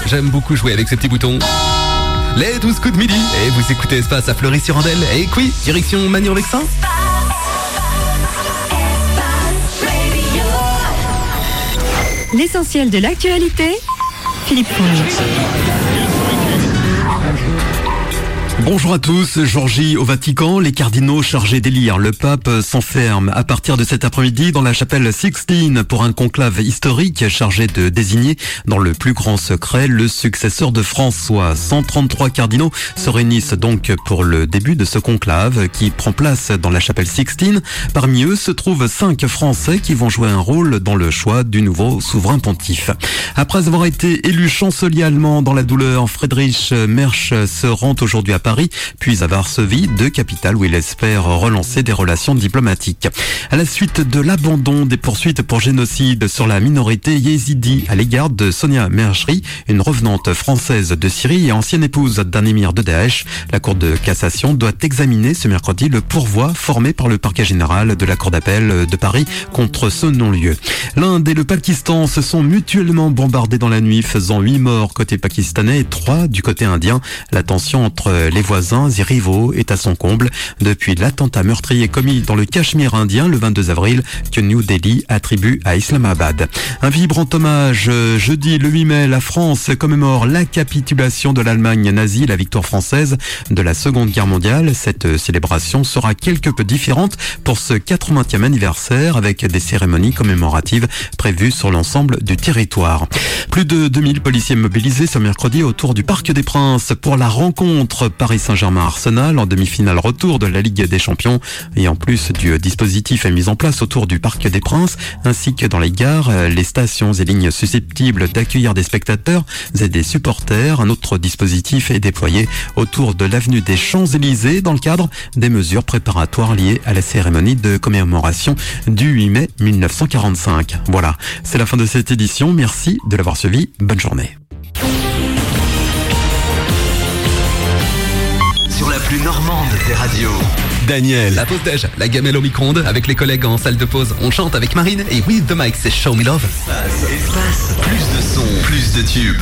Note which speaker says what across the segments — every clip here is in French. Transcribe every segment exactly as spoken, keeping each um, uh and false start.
Speaker 1: J'aime beaucoup jouer avec ces petits boutons. Les douze coups de midi. Et vous écoutez Espace à Fleury-sur-Andelle. Et oui, direction Magny-en-Vexin.
Speaker 2: L'essentiel de l'actualité, Philippe Fournier.
Speaker 3: Bonjour à tous, Georgie au Vatican, les cardinaux chargés d'élire le pape s'enferment à partir de cet après-midi dans la chapelle Sixtine pour un conclave historique chargé de désigner dans le plus grand secret le successeur de François. cent trente-trois cardinaux se réunissent donc pour le début de ce conclave qui prend place dans la chapelle Sixtine. Parmi eux se trouvent cinq Français qui vont jouer un rôle dans le choix du nouveau souverain pontife. Après avoir été élu chancelier allemand dans la douleur, Friedrich Merz se rend aujourd'hui à Paris, puis à Varsovie, deux capitales où il espère relancer des relations diplomatiques. À la suite de l'abandon des poursuites pour génocide sur la minorité yézidi à l'égard de Sonia Merchri, une revenante française de Syrie et ancienne épouse d'un émir de Daesh, la Cour de cassation doit examiner ce mercredi le pourvoi formé par le parquet général de la Cour d'appel de Paris contre ce non-lieu. L'Inde et le Pakistan se sont mutuellement bombardés dans la nuit, faisant huit morts côté pakistanais et trois du côté indien. La tension entre les voisins et rivaux est à son comble depuis l'attentat meurtrier commis dans le Cachemire indien le vingt-deux avril que New Delhi attribue à Islamabad. Un vibrant hommage. Jeudi le huit mai, la France commémore la capitulation de l'Allemagne nazie, la victoire française de la Seconde Guerre mondiale. Cette célébration sera quelque peu différente pour ce quatre-vingtième anniversaire avec des cérémonies commémoratives prévues sur l'ensemble du territoire. Plus de deux mille policiers mobilisés ce mercredi autour du Parc des Princes pour la rencontre Paris Saint-Germain-Arsenal en demi-finale retour de la Ligue des Champions. Et en plus du dispositif mis en place autour du Parc des Princes, ainsi que dans les gares, les stations et lignes susceptibles d'accueillir des spectateurs et des supporters, un autre dispositif est déployé autour de l'avenue des Champs-Élysées dans le cadre des mesures préparatoires liées à la cérémonie de commémoration du huit mai mille neuf cent quarante-cinq. Voilà, c'est la fin de cette édition. Merci de l'avoir suivi. Bonne journée.
Speaker 4: Sur la plus normande des radios.
Speaker 1: Daniel, la pause déj, la gamelle au micro-ondes, avec les collègues en salle de pause. On chante avec Marine et With the Mic, c'est Show Me Love.
Speaker 4: Espace, espace, plus de sons, plus de tubes.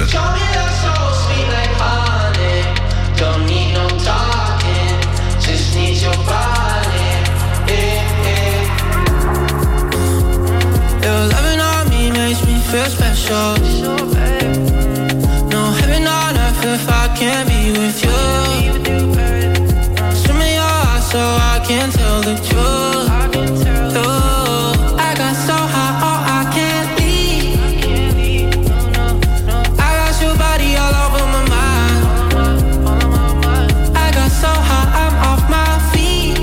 Speaker 5: So I can tell the truth. I can tell the truth. I got so high, oh I can't leave. I can't leave. No, no, no. I got your body all over my mind. All on my mind. I got so high, I'm off my feet.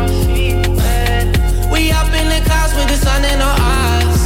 Speaker 5: We up in the clouds with the sun in our eyes.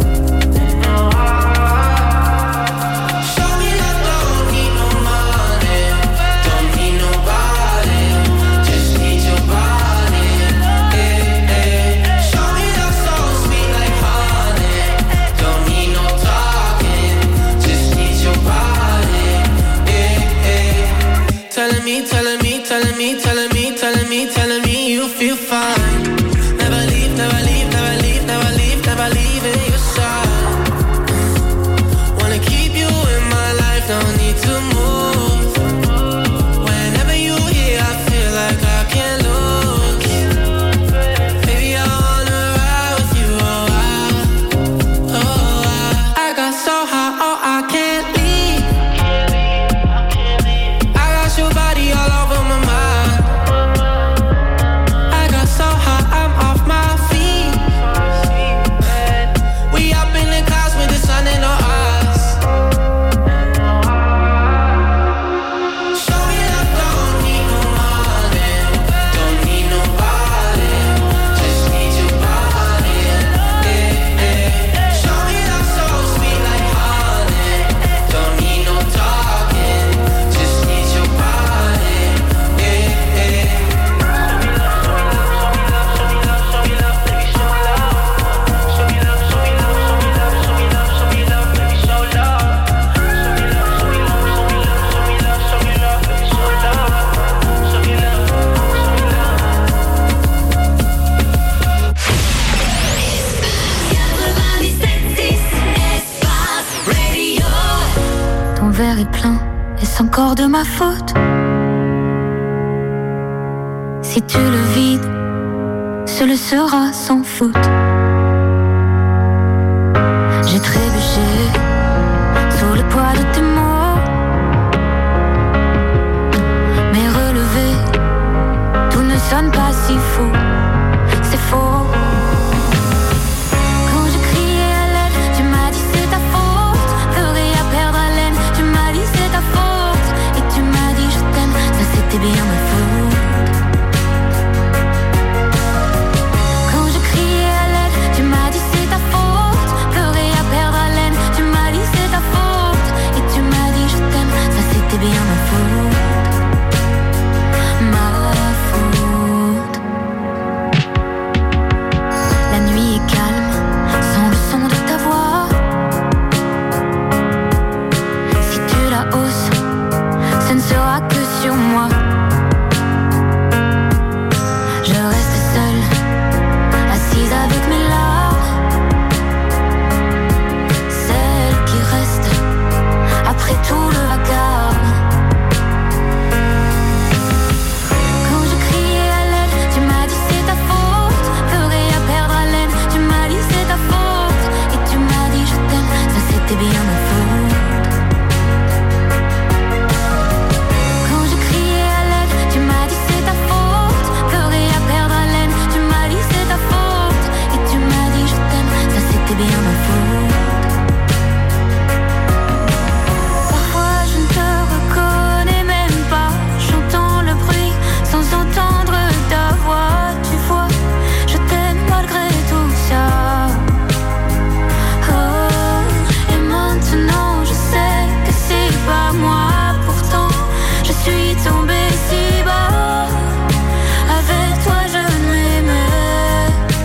Speaker 5: Show me love, don't need no money, don't need nobody. Just need your body, eh, eh. Show me love so sweet like honey. Don't need no talking, just need your body, eh, eh. Telling me, telling me, telling me, telling me, telling me, telling me you feel fine. Never leave, never leave, never leave, never leave, never leave in your side. Wanna keep you in my life, don't need to move. Whenever you here, I feel like I can't lose. Baby, I wanna ride with you a while. Oh, I, I got so high, oh, I can't leave. I got your body all over my mind. I got so high, I'm off my feet.
Speaker 6: est plein, est-ce encore de ma faute? Si tu le vides, ce le sera sans faute. J'ai trébuché sous le poids de tes mots, mais relevé, tout ne sonne pas si faux. C'est faux. Quand je criais à l'aide, tu m'as dit c'est ta faute. Pleurer à perdre haleine, tu m'as dit c'est ta faute. Et tu m'as dit je t'aime, ça c'était bien ma faute. Quand je criais à l'aide, tu m'as dit c'est ta faute. Pleurer à perdre haleine, tu m'as dit c'est ta faute. Et tu m'as dit je t'aime, ça c'était bien ma faute. Ma faute. La nuit est calme, sans le son de ta voix. Si tu la hausses, ce ne sera que sur moi. Je reste seule, assise avec mes larmes, celle qui reste après tout le vacarme. Quand je criais à l'aide, tu m'as dit c'est ta faute. Pleurer à perdre haleine, tu m'as dit c'est ta faute. Et tu m'as dit je t'aime, ça c'était bien ma faute. Quand je criais à l'aide, tu m'as dit c'est ta faute. Pleurer à perdre haleine, tu m'as dit c'est ta faute. Et tu m'as dit je t'aime, ça c'était bien ma faute. Parfois je ne te reconnais même pas. J'entends le bruit sans entendre ta voix. Tu vois, je t'aime malgré tout ça. Oh, et maintenant je sais que c'est pas moi. Pourtant je suis tombée si bas. Avec toi je m'aimais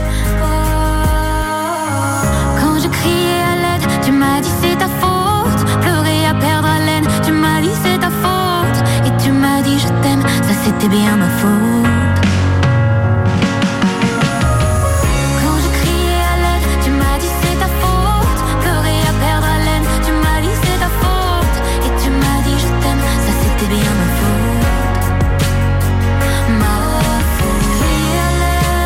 Speaker 6: pas. Quand je criais à l'aide, tu m'as dit c'est ta faute. Pleurer à perdre haleine, tu m'as dit c'est ta faute. Et tu m'as dit je t'aime, ça c'était bien ma faute. Quand je criais à l'aide, tu m'as dit c'est ta faute. Pleurer à perdre haleine, tu m'as dit c'est ta faute. Et tu m'as dit je t'aime, ça c'était bien ma faute. Ma faute. Crier à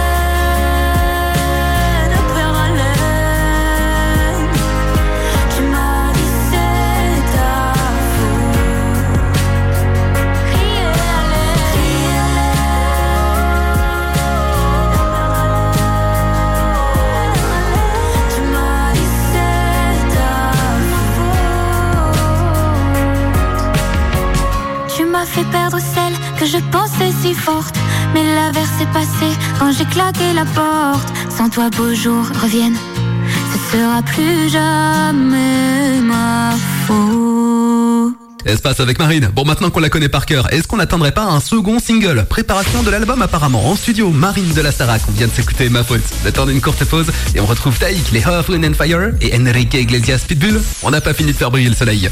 Speaker 6: l'aide, à perdre haleine, tu m'as dit c'est ta faute. Crier à l'aide, crier à l'aide, tu m'as dit c'est ta faute. Tu m'as fait perdre celle que je pensais si forte, mais l'averse est passée quand j'ai claqué la porte. Sans toi beaux jours reviennent, ce sera plus jamais ma faute.
Speaker 1: Espace avec Marine. Bon, maintenant qu'on la connaît par cœur, est-ce qu'on n'atteindrait pas un second single? Préparation de l'album apparemment en studio. Marine de la Starac, on vient de s'écouter Ma Faute. Le temps d'une courte pause et on retrouve Taïk, les Earth, Wind and Fire et Enrique Iglesias Pitbull. On n'a pas fini de faire briller le soleil.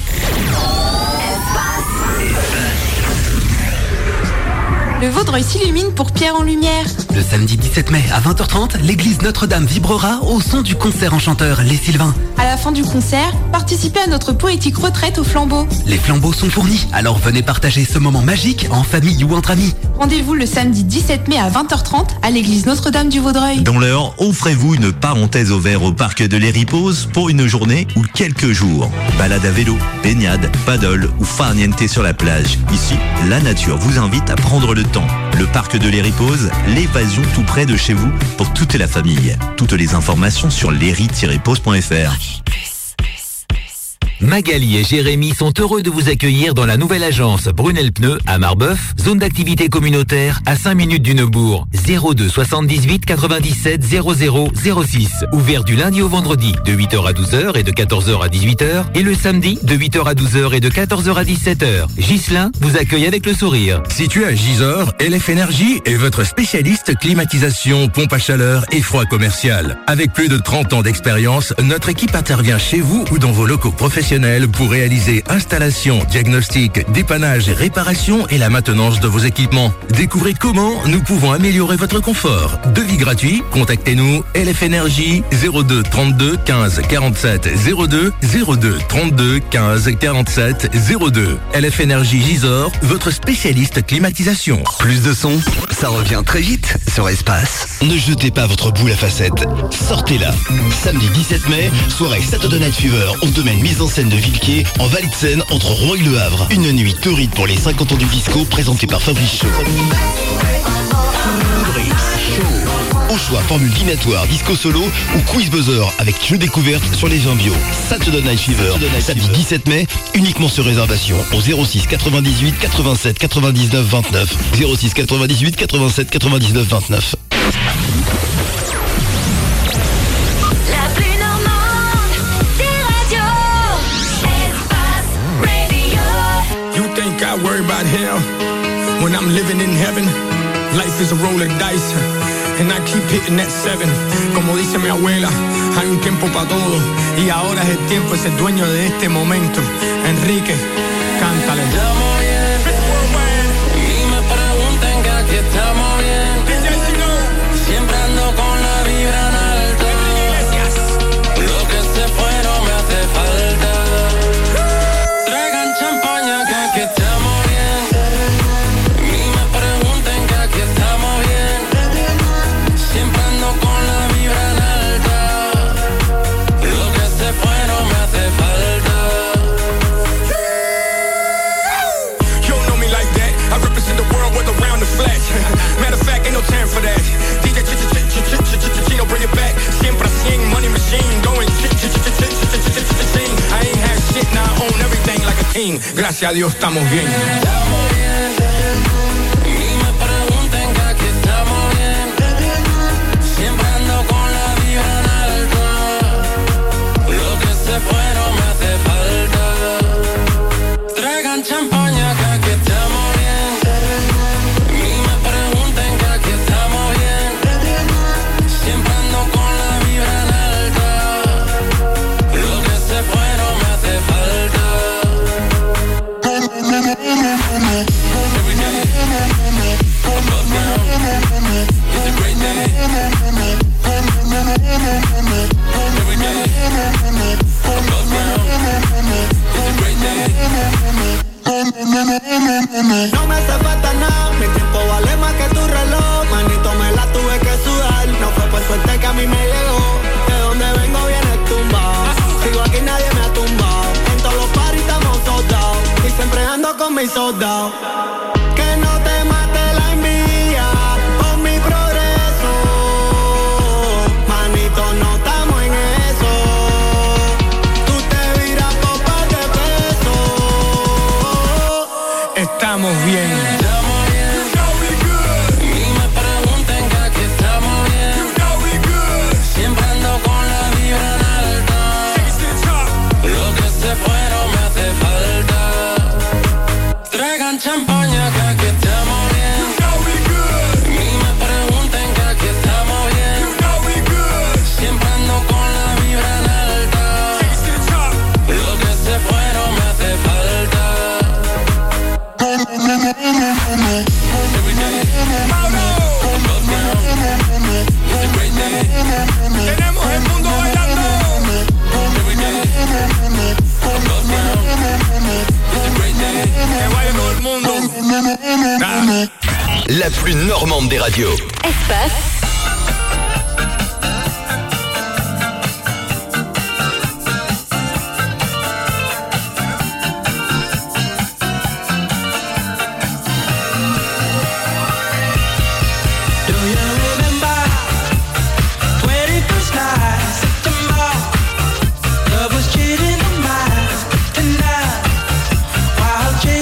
Speaker 2: Le Vaudreuil s'illumine pour Pierre en Lumière.
Speaker 1: Le samedi dix-sept mai à vingt heures trente, l'église Notre-Dame vibrera au son du concert enchanteur Les Sylvains.
Speaker 2: À la fin du concert, participez à notre poétique retraite au flambeau.
Speaker 1: Les flambeaux sont fournis, alors venez partager ce moment magique en famille ou entre amis.
Speaker 2: Rendez-vous le samedi dix-sept mai à vingt heures trente à l'église Notre-Dame du Vaudreuil.
Speaker 7: Dans l'heure, offrez-vous une parenthèse au vert au parc de l'Héripose pour une journée ou quelques jours. Balade à vélo, baignade, paddle ou farniente sur la plage. Ici, la nature vous invite à prendre le temps. Le parc de l'Héripose, l'évasion tout près de chez vous pour toute la famille. Toutes les informations sur l'héri tiret pose point f r.
Speaker 8: Magali et Jérémy sont heureux de vous accueillir dans la nouvelle agence Brunel Pneus à Marbeuf, zone d'activité communautaire à cinq minutes du Neubourg. zéro deux soixante-dix-huit quatre-vingt-dix-sept zéro zéro zéro six. Ouvert du lundi au vendredi de huit heures à douze heures et de quatorze heures à dix-huit heures et le samedi de huit heures à douze heures et de quatorze heures à dix-sept heures. Ghislain vous accueille avec le sourire.
Speaker 9: Situé à Gisors, L F Énergie est votre spécialiste climatisation, pompe à chaleur et froid commercial. Avec plus de trente ans d'expérience, notre équipe intervient chez vous ou dans vos locaux professionnels professionnels pour réaliser installation, diagnostic, dépannage, réparation et la maintenance de vos équipements. Découvrez comment nous pouvons améliorer votre confort. Devis gratuit, contactez-nous L F Énergie zéro deux trente-deux quinze quarante-sept zéro deux zéro deux trente-deux quinze quarante-sept zéro deux. L F Énergie Gisors, votre spécialiste climatisation.
Speaker 4: Plus de son, ça revient très vite sur Espace.
Speaker 10: Ne jetez pas votre boule à facettes. Sortez-la. Samedi dix-sept mai, soirée Saturday Night Fever au domaine mise en scène de Villequier, en Vallée de Seine, entre Rouen et Le Havre. Une nuit torride pour les cinquante ans du disco, présentée par Fabrice Shaw. Au choix, formule dînatoire, disco solo ou quiz buzzer avec jeu découverte sur les vins bio. Saturday Night Fever, samedi dix-sept mai, uniquement sur réservation au zéro six quatre-vingt-dix-huit quatre-vingt-sept quatre-vingt-dix-neuf vingt-neuf. zéro six quatre-vingt-dix-huit quatre-vingt-sept quatre-vingt-dix-neuf vingt-neuf.
Speaker 6: La plus normande des radios. Espace Radio.
Speaker 11: You think I worry about hell when I'm living in heaven? Life is a roll of dice, and I keep hitting that seven. Como dice mi abuela, hay un tiempo para todo, y ahora es el tiempo, es el dueño de este momento. Enrique, cántale.
Speaker 5: Estamos bien, y me preguntan que aquí estamos bien. Siempre ando con la vibra en alto. Lo que se fue no me hace falta. Traigan champaña que aquí estamos bien. Y me preguntan que aquí estamos bien. Siempre ando con la vibra en alta. Lo que se fue no me hace falta.
Speaker 11: You don't know me like that. I represent the world with around the flag. Matter of fact, ain't no time for that. D J Chino, bring it back. Siempre cien, money machine, going I ain't had shit, now I own everything like a king. Gracias a Dios estamos bien.
Speaker 5: Estamos bien. Y me preguntan que aquí estamos bien. Siempre ando con la vibra en alto. Lo que se fue no me hace falta. Traigan champaña que aquí estamos bien. Y me preguntan que aquí estamos bien. Siempre ando con la vibra en alta. Lo que se fue no me hace falta. Every day, above ground, it's a great day. Every day, above ground, it's a great day.
Speaker 12: No me hace falta nada, mi tiempo vale más que tu reloj. Manito, me la tuve que sudar, no fue por suerte que a mí me llegó. De donde vengo viene tumbado, sigo aquí nadie me ha tumbado. En todos los paris estamos soldados, y siempre ando con mis soldados. Que no te mate la envidia por mi progreso. Manito, no estamos en eso. Tú te viras por par de pesos.
Speaker 11: Estamos bien.
Speaker 5: Estamos bien. Y me preguntan que aquí estamos bien. Siempre ando con la vibra en alta. Lo que se fue no me hace falta. Traigan champaña que aquí estamos bien. Y me preguntan que aquí estamos bien. Siempre ando con la vibra en alta. Lo que se fue no me hace falta. Every day, above ground, it's a great day.
Speaker 11: Tenemos el mundo bailando.
Speaker 5: Every day, above ground, it's a great day.
Speaker 11: Que vaya todo el mundo. Ah.
Speaker 10: La plus normande des radios.
Speaker 2: Espace.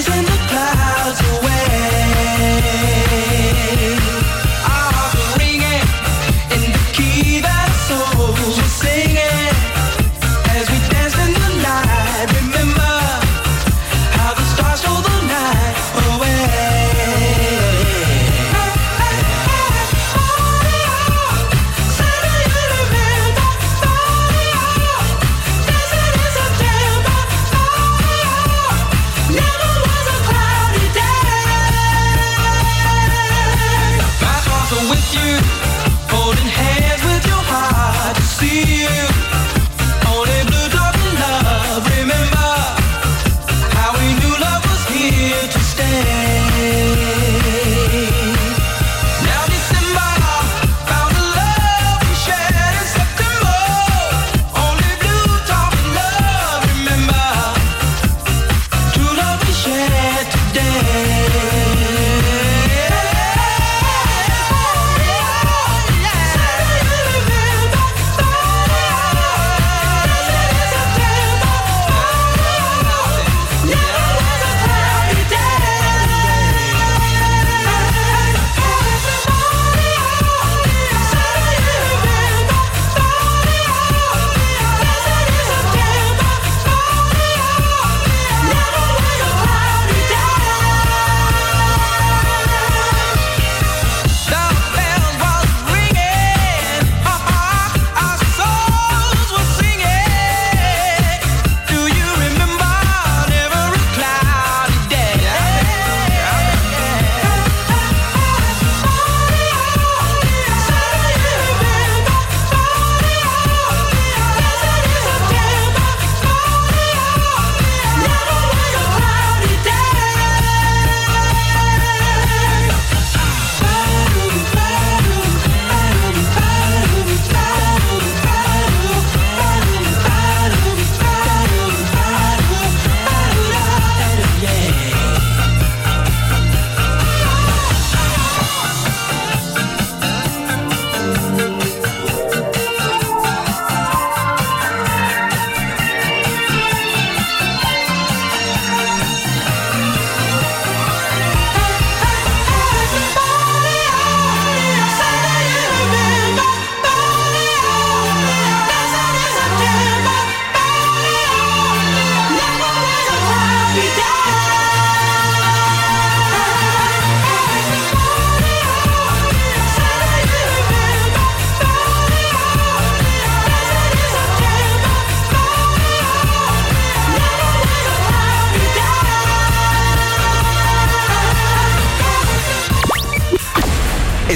Speaker 5: Ringing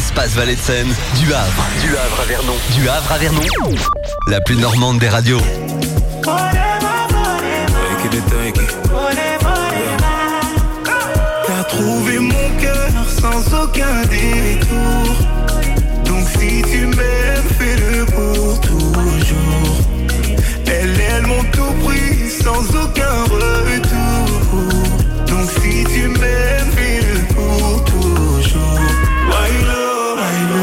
Speaker 4: Espace Vallée de Seine, du Havre, du Havre à Vernon, du Havre à Vernon, la plus normande des radios.
Speaker 13: T'as trouvé mon cœur sans aucun détour. Donc si tu m'aimes, fais-le pour toujours. Elles, elles m'ont tout pris sans aucun retour. Donc si tu m'aimes, fais-le pour toujours. Wailo, wailo,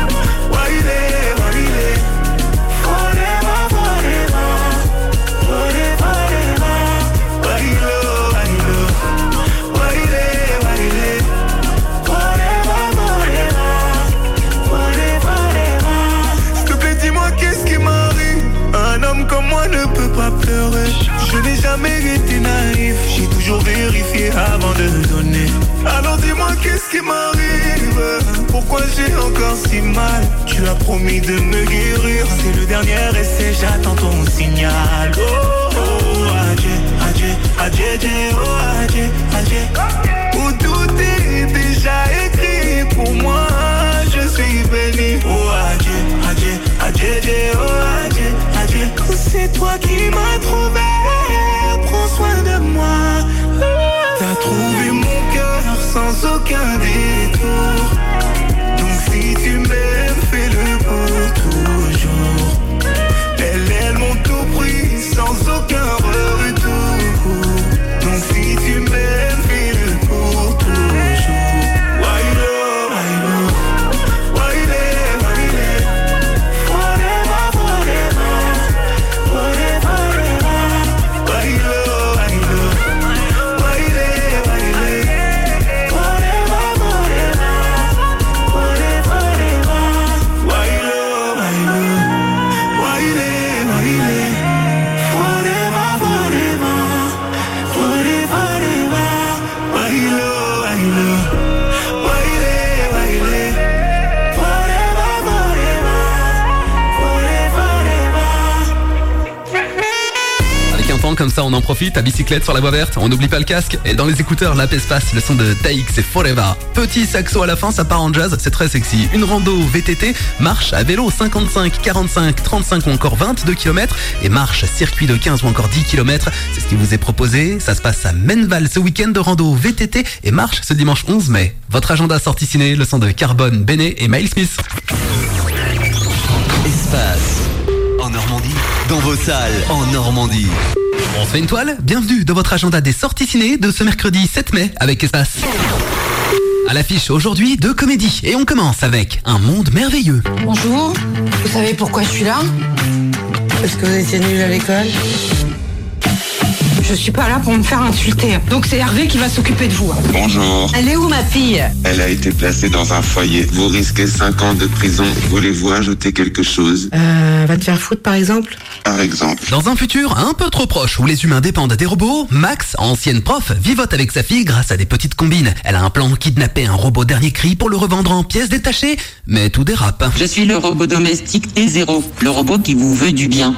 Speaker 13: waile, waile. Forever, forever, forever, forever. Wailo, wailo, waile, waile. Forever, forever, forever, forever. S'il te plaît, dis-moi qu'est-ce qui m'arrive. Un homme comme moi ne peut pas pleurer. Je n'ai jamais été naïf. J'ai toujours vérifié avant de donner. Alors dis-moi qu'est-ce qui m'arrive. Pourquoi j'ai encore si mal. Tu as promis de me guérir. C'est le dernier essai, j'attends ton signal. Oh, oh, adieu, adieu, adieu, adieu, oh, adieu, adieu. Où tout est déjà écrit. Pour moi, je suis béni. Oh, adieu, adieu, adieu, adieu, oh, adieu, adieu. C'est toi qui m'as trouvé. Prends soin de moi. T'as trouvé mon cœur sans aucun détour. Donc si tu m'aimes, fais-le pour toujours. Elles, elles m'ont tout pris sans aucun retour. Donc si tu m'aimes, fais-le pour toujours. Wailo, wailo, waile, waile. Forever, forever, forever, forever. Wailo, wailo, waile, waile. Forever, forever, forever, forever. Wailo, wailo, waile, waile. Forever, forever, forever, forever. Wailo, wailo, waile, waile. Forever, forever, forever, forever.
Speaker 1: Avec un temps comme ça, on en profite, à bicyclette sur la voie verte, on n'oublie pas le casque, et dans les écouteurs, l'app Espace, le son de Taïk, c'est Forever. Petit saxo à la fin, ça part en jazz, c'est très sexy. Une rando V T T, marche à vélo cinquante-cinq, quarante-cinq, trente-cinq ou encore vingt-deux kilomètres, et marche circuit de quinze ou encore dix kilomètres, c'est ce qui vous est proposé. Ça se passe à Menneval ce week-end de rando V T T et marche ce dimanche onze mai. Votre agenda sortie ciné, le son de Carbone, Béné et Miles Smith.
Speaker 4: Espace, en Normandie, dans vos salles, en Normandie.
Speaker 1: On se fait une toile? Bienvenue dans votre agenda des sorties ciné de ce mercredi sept mai avec Espace. À l'affiche aujourd'hui, deux comédies et on commence avec Un monde merveilleux.
Speaker 14: Bonjour, vous savez pourquoi je suis là? Parce que vous étiez nuls à l'école. Je suis pas là pour me faire insulter. Donc c'est Hervé qui va s'occuper de vous.
Speaker 15: Bonjour.
Speaker 14: Elle est où ma fille?
Speaker 15: Elle a été placée dans un foyer. Vous risquez cinq ans de prison. Voulez-vous ajouter quelque chose?
Speaker 14: Euh, va te faire foutre par exemple?
Speaker 15: Par exemple.
Speaker 1: Dans un futur un peu trop proche où les humains dépendent des robots, Max, ancienne prof, vivote avec sa fille grâce à des petites combines. Elle a un plan, kidnapper un robot dernier cri pour le revendre en pièces détachées, mais tout dérape.
Speaker 16: Je suis le robot domestique T zéro, le robot qui vous veut du bien.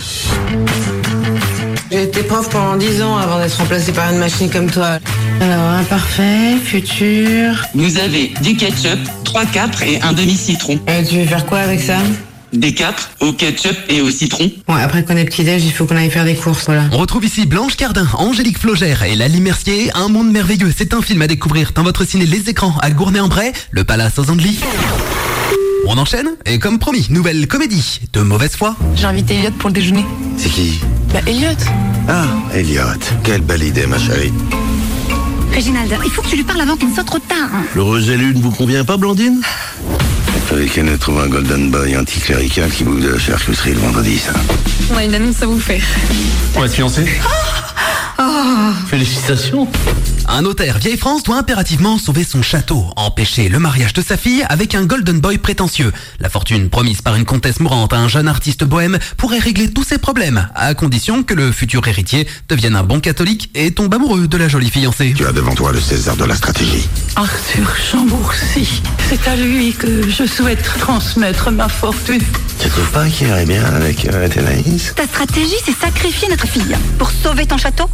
Speaker 14: J'ai été prof pendant dix ans avant d'être remplacée par une machine comme toi. Alors, imparfait, futur...
Speaker 16: Vous avez du ketchup, trois capres et un demi-citron.
Speaker 14: Et tu veux faire quoi avec ça?
Speaker 16: Des capres au ketchup et au citron.
Speaker 14: Ouais, après qu'on ait petit-déj, il faut qu'on aille faire des courses, voilà.
Speaker 1: On retrouve ici Blanche Cardin, Angélique Flogère et Lali Mercier. Un monde merveilleux, c'est un film à découvrir dans votre ciné Les Écrans à Gournay-en-Bray, le Palace aux Andelys. On enchaîne, et comme promis, nouvelle comédie, de mauvaise foi.
Speaker 2: J'ai invité Elliot pour le déjeuner.
Speaker 15: C'est qui?
Speaker 2: Bah, Elliot.
Speaker 15: Ah, Elliot. Quelle belle idée, ma chérie.
Speaker 6: Réginald, il faut que tu lui parles avant qu'il ne soit trop tard.
Speaker 10: Le rosé-lune ne vous convient pas, Blandine?
Speaker 15: Fallait qu'elle ne trouve un golden boy anticlérical qui bouffe de la charcuterie le vendredi, ça.
Speaker 2: On a une annonce à vous faire.
Speaker 10: On va se fiancer?
Speaker 2: Oh.
Speaker 10: Félicitations.
Speaker 1: Un notaire vieille France doit impérativement sauver son château, empêcher le mariage de sa fille avec un golden boy prétentieux. La fortune promise par une comtesse mourante à un jeune artiste bohème pourrait régler tous ses problèmes, à condition que le futur héritier devienne un bon catholique et tombe amoureux de la jolie fiancée.
Speaker 15: Tu as devant toi le César de la stratégie.
Speaker 17: Arthur Chambourcy, c'est à lui que je souhaite transmettre ma fortune.
Speaker 15: Tu trouves pas qu'il irait bien avec euh, Athénaïs?
Speaker 6: Ta stratégie, c'est sacrifier notre fille pour sauver ton château?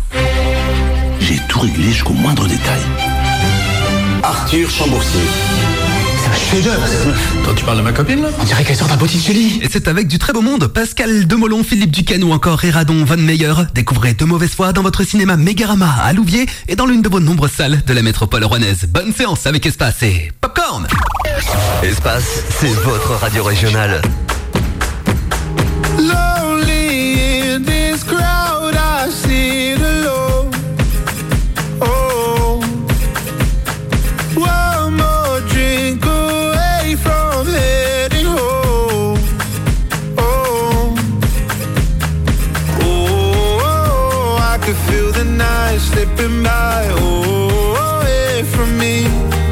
Speaker 10: J'ai tout réglé jusqu'au moindre détail.
Speaker 15: Arthur Chambourcy.
Speaker 10: Ça va
Speaker 18: chef-d'œuvre, cette meuf. Toi, tu parles de ma copine, là? On dirait qu'elle sort d'un Botticelli.
Speaker 1: Et c'est avec du très beau monde. Pascal Demolon, Philippe Duquesne ou encore Héradon Von Meyer. Découvrez De Mauvaise Foi dans votre cinéma Mégarama à Louviers et dans l'une de vos nombreuses salles de la métropole rouennaise. Bonne séance avec Espace et Popcorn.
Speaker 4: Espace, c'est votre radio régionale.
Speaker 13: Lonely in this crowd, I sit alone. Oh, one more drink away from heading home. Oh, oh, I could feel the night slipping by. Oh, away from me.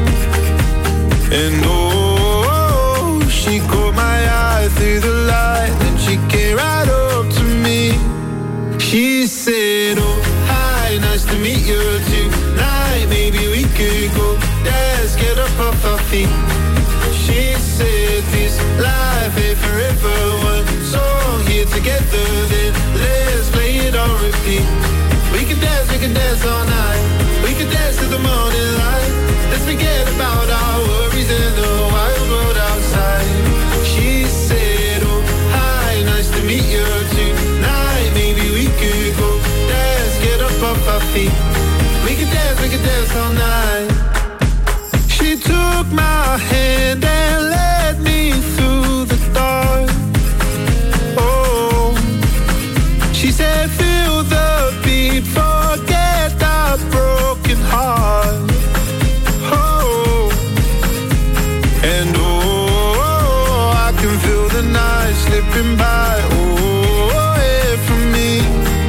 Speaker 13: And oh, she caught my eye through the light. She came right up to me. She said, oh, hi, nice to meet you tonight. Maybe we could go dance, get up off our feet. She said, this life ain't forever. One song here together, then let's play it on repeat. We can dance, we can dance all night. We can dance to the morning light. Let's forget about our worries in the wild world outside. She said, oh, nice to meet you tonight. Maybe we could go dance, get up off our feet. We could dance, we could dance all night. She took my hand and led me through the dark. Oh, she said, feel the beat, forget our broken heart. Oh, and oh, I can feel the night slipping by, oh, away from me.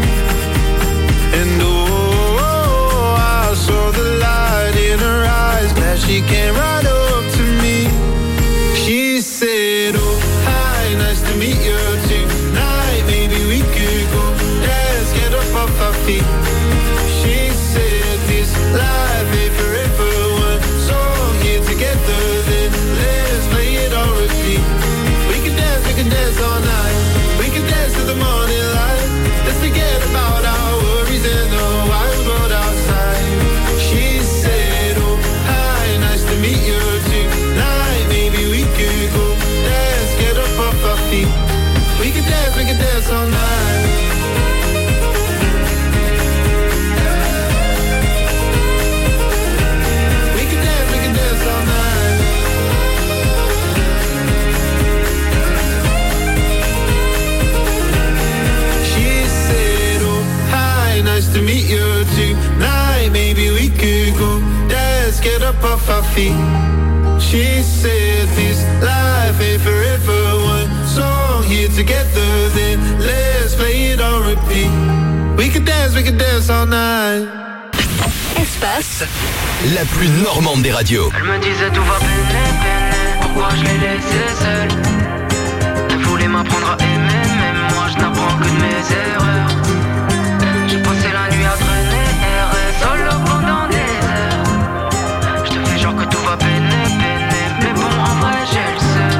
Speaker 13: And oh, I saw the light in her eyes, glad she came right up to me. She said, oh, hi, nice to meet you tonight. Maybe we could go dance, get up off our feet. She said, this life ain't forever. One song here together, then let's play it on repeat. We can dance, we can dance all night. We can dance to the morning light. Let's forget about our worries in the wild world outside. She said, oh, hi, nice to meet you tonight. Maybe we could go dance, get up off our feet. We can dance, we can dance all night. We can dance, we can dance all night. Nice to meet you tonight. Maybe we could go dance, get up off our feet. She said this life ain't forever. One song here together, then let's play it on repeat. We could dance, we could dance all night.
Speaker 4: Espace, la plus normande des radios.
Speaker 19: Elle me disait tout va peine, peine. Pourquoi je l'ai laissée seule? Elle voulait m'apprendre à aimer, mais moi je n'apprends que de mes erreurs. J'ai passé la nuit à traîner, errer solo pendant des heures. Je te fais genre que tout va peiner, peiner, mais bon en vrai j'ai le seum.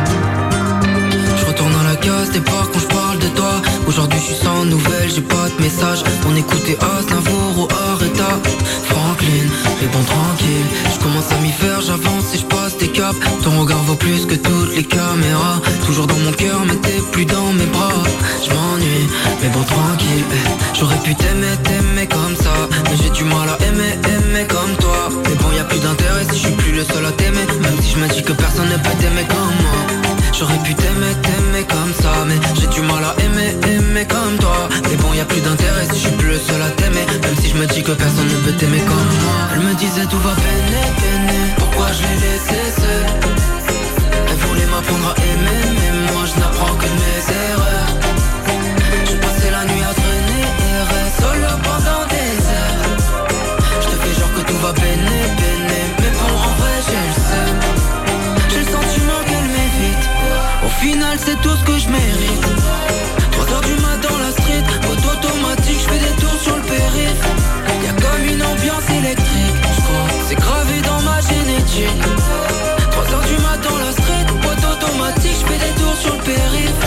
Speaker 20: Je retourne à la case départ quand je parle de toi. Aujourd'hui je suis sans nouvelles, j'ai pas de message. On écoutait Aznavour ou Areta, Franklin, mais bon tranquille. Je commence à m'y faire, j'avance et je passe des caps. Ton regard vaut plus que toutes les caméras. Toujours dans mon cœur mais t'es plus dans mes bras. Je m'ennuie, mais bon tranquille. J'aurais pu t'aimer, t'aimer comme ça, mais j'ai du mal à aimer, aimer comme toi. Mais bon y a plus d'intérêt si je suis plus le seul à t'aimer. Même si je me dis que personne ne peut t'aimer comme moi. J'aurais pu t'aimer, t'aimer comme ça, mais j'ai du mal à aimer, aimer comme toi. Mais bon y a plus d'intérêt si je suis plus le seul à t'aimer. Même si je me dis que personne ne peut t'aimer comme moi. Elle me disait tout va peiner, peiner. Pourquoi je l'ai laissé seul? Elle voulait m'apprendre à aimer, mais moi je n'apprends que de mes erreurs. J'ai passé la nuit à traîner, errer solo pendant des heures. Je te fais genre que tout va peiner, peiner, mais bon en vrai j'ai le seum. J'ai le sentiment qu'elle m'évite. Au final c'est tout ce que je mérite. Trois heures du mat dans la street, mode automatique, je fais des tours sur le périph'. Y'a comme une ambiance électrique, je crois, c'est gravé dans ma génétique. Trois heures du mat dans la street, mode automatique, je fais des tours sur le périph'.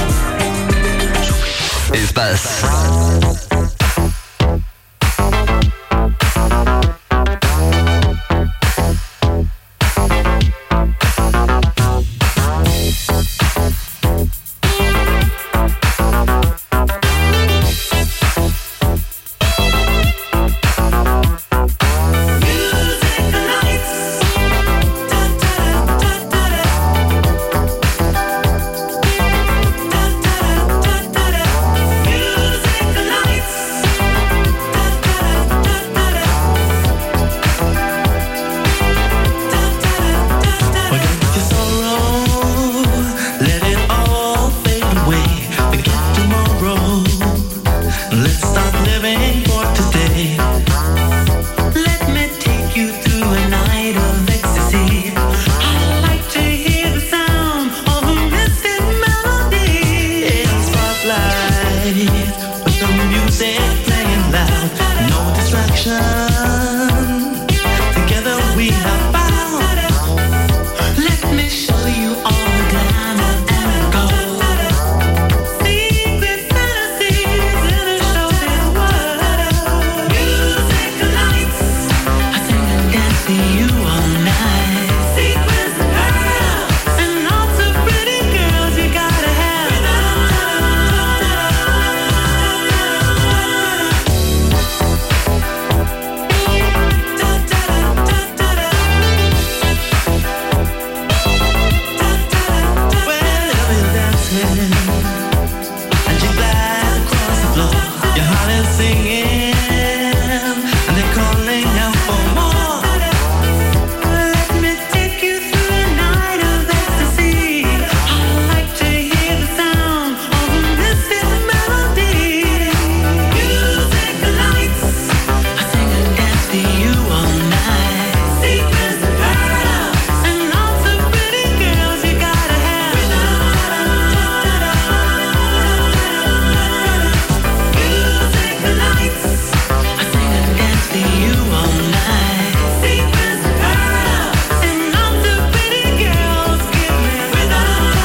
Speaker 4: Espace.
Speaker 5: attraction. Together we have found. Let me show you all the glamour and gold. Secret fantasies in a showbiz world. Music lights, I sing and dance to you all night. Sequins and pearls, and lots of pretty girls you gotta have. Wherever you're dancing, and you glide across the floor, your heart is singing, and they're calling out for more. Let me take you through a night of ecstasy. I like to hear the sound of a mystic melody. Music lights, I sing and dance to you all night. Secrets and pearls, and lots of pretty girls you gotta have. Music lights, I sing and dance to you all night. Secrets and pearls, and lots of pretty girls give me rhythm.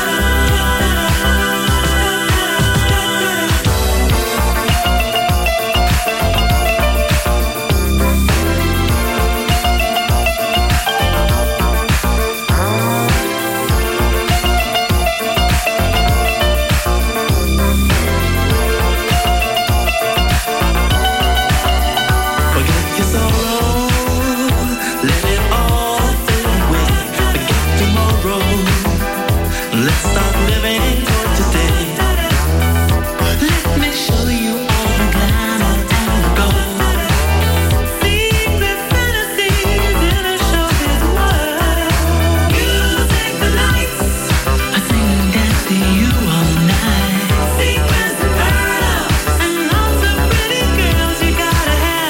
Speaker 5: Forget your sorrow, let it all fade away. Forget tomorrow, let's start living for today. Let me show you all the glamour and gold. Secret fantasies in a showbiz world. Music lights, I sing and dance to you all night. Sequins and pearls, and lots of pretty girls you gotta have.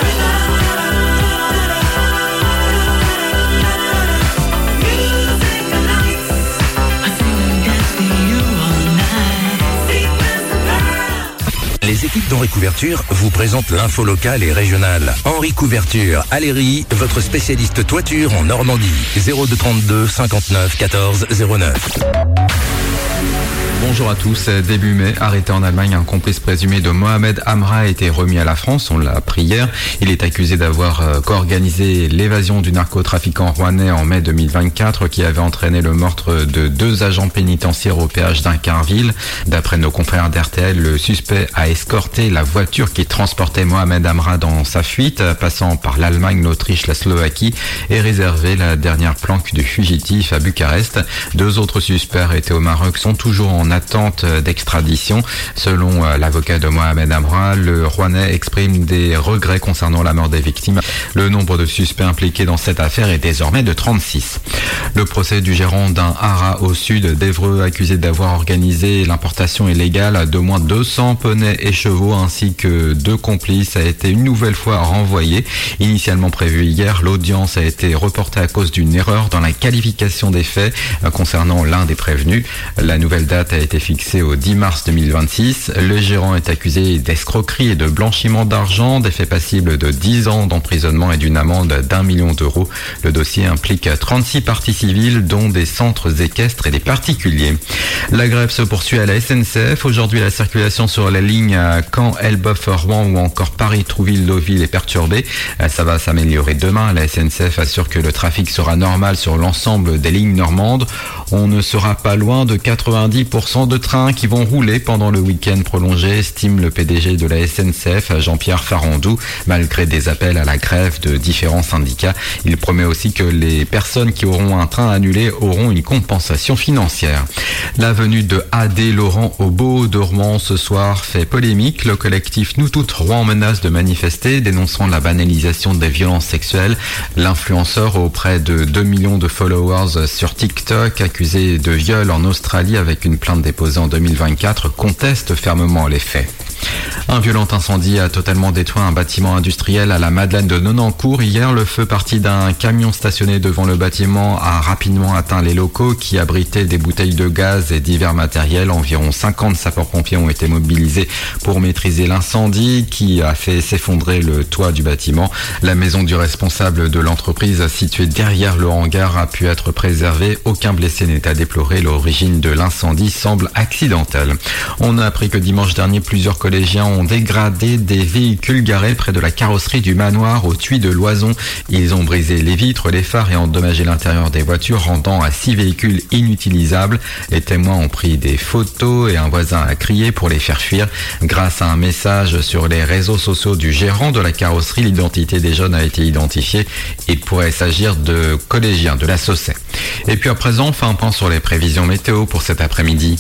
Speaker 5: Music lights, I sing and dance to you all night. Sequins and pearls.
Speaker 9: Les équipes d'Henri Couverture vous présentent l'info locale et régionale. Henri Couverture, Aléry, votre spécialiste toiture en Normandie. zéro deux trente-deux cinquante-neuf quatorze zéro neuf.
Speaker 21: Bonjour à tous. Début mai, arrêté en Allemagne, un complice présumé de Mohamed Amra a été remis à la France. On l'a appris hier. Il est accusé d'avoir euh, co-organisé l'évasion du narcotrafiquant rouennais en mai deux mille vingt-quatre qui avait entraîné le meurtre de deux agents pénitentiaires au péage d'Incarville. D'après nos confrères d'R T L, le suspect a escorté la voiture qui transportait Mohamed Amra dans sa fuite, passant par l'Allemagne, l'Autriche, la Slovaquie, et réservé la dernière planque du fugitif à Bucarest. Deux autres suspects arrêtés au Maroc sont toujours en attente d'extradition. Selon l'avocat de Mohamed Amra, le Rouennais exprime des regrets concernant la mort des victimes. Le nombre de suspects impliqués dans cette affaire est désormais de trente-six. Le procès du gérant d'un haras au sud d'Évreux, accusé d'avoir organisé l'importation illégale d'au moins deux cents poneys et chevaux ainsi que deux complices, a été une nouvelle fois renvoyé. Initialement prévu hier, l'audience a été reportée à cause d'une erreur dans la qualification des faits concernant l'un des prévenus. La nouvelle date a été fixée au dix mars deux mille vingt-six. Le gérant est accusé d'escroquerie et de blanchiment d'argent, des faits passibles de dix ans d'emprisonnement et d'une amende d'un million d'euros. Le dossier implique trente-six parties civiles, dont des centres équestres et des particuliers. La grève se poursuit à la S N C F. Aujourd'hui, la circulation sur les lignes Caen, Elbeuf, Rouen ou encore Paris-Trouville-Deauville est perturbée. Ça va s'améliorer demain. La S N C F assure que le trafic sera normal sur l'ensemble des lignes normandes. On ne sera pas loin de quatre-vingt-dix pour cent de trains qui vont rouler pendant le week-end prolongé, estime le P D G de la S N C F, Jean-Pierre Farandou, malgré des appels à la grève de différents syndicats. Il promet aussi que les personnes qui auront un train annulé auront une compensation financière. La venue de A D Laurent au Beau de Rouen ce soir fait polémique. Le collectif Nous Toutes Rouen menace de manifester, dénonçant la banalisation des violences sexuelles. L'influenceur auprès de deux millions de followers sur TikTok, accusé de viol en Australie avec une plainte déposée en deux mille vingt-quatre, conteste fermement les faits. Un violent incendie a totalement détruit un bâtiment industriel à la Madeleine de Nonancourt. Hier, le feu parti d'un camion stationné devant le bâtiment a rapidement atteint les locaux qui abritaient des bouteilles de gaz et divers matériels. Environ cinquante sapeurs-pompiers ont été mobilisés pour maîtriser l'incendie qui a fait s'effondrer le toit du bâtiment. La maison du responsable de l'entreprise située derrière le hangar a pu être préservée. Aucun blessé n'est à déplorer. L'origine de l'incendie semble accidentelle. On a appris que dimanche dernier, plusieurs collégiens ont dégradé des véhicules garés près de la carrosserie du manoir au Tuy de Loison. Ils ont brisé les vitres, les phares et endommagé l'intérieur des voitures, rendant à six véhicules inutilisables. Les témoins ont pris des photos et un voisin a crié pour les faire fuir. Grâce à un message sur les réseaux sociaux du gérant de la carrosserie, l'identité des jeunes a été identifiée. Il pourrait s'agir de collégiens de la Saussay. Et puis à présent, on fait un point sur les prévisions météo pour cet après-midi.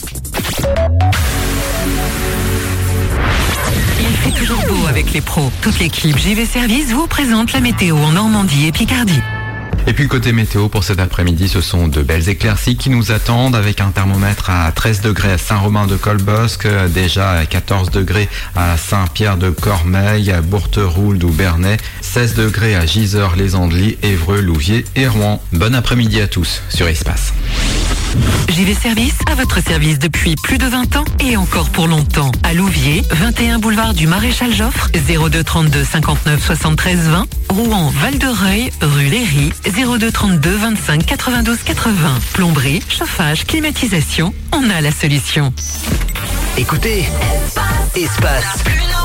Speaker 3: Il fait toujours beau avec les pros. Toute l'équipe J V Service vous présente la météo en Normandie et Picardie.
Speaker 21: Et puis côté météo pour cet après-midi, ce sont de belles éclaircies qui nous attendent avec un thermomètre à treize degrés à Saint-Romain-de-Colbosc, déjà à quatorze degrés à Saint-Pierre-de-Cormeilles, à Bourterould ou Bernay, seize degrés à Gisors-les-Andelys, Évreux, Louviers et Rouen. Bon après-midi à tous sur Espace.
Speaker 3: J V Service à votre service depuis plus de vingt ans et encore pour longtemps. À Louviers, vingt et un boulevard du Maréchal Joffre, zéro deux trente-deux cinquante-neuf soixante-treize vingt. Rouen, Val-de-Reuil, rue Léry, zéro deux trente-deux vingt-cinq quatre-vingt-douze quatre-vingts. Plomberie, chauffage, climatisation, on a la solution.
Speaker 4: Écoutez, Espace,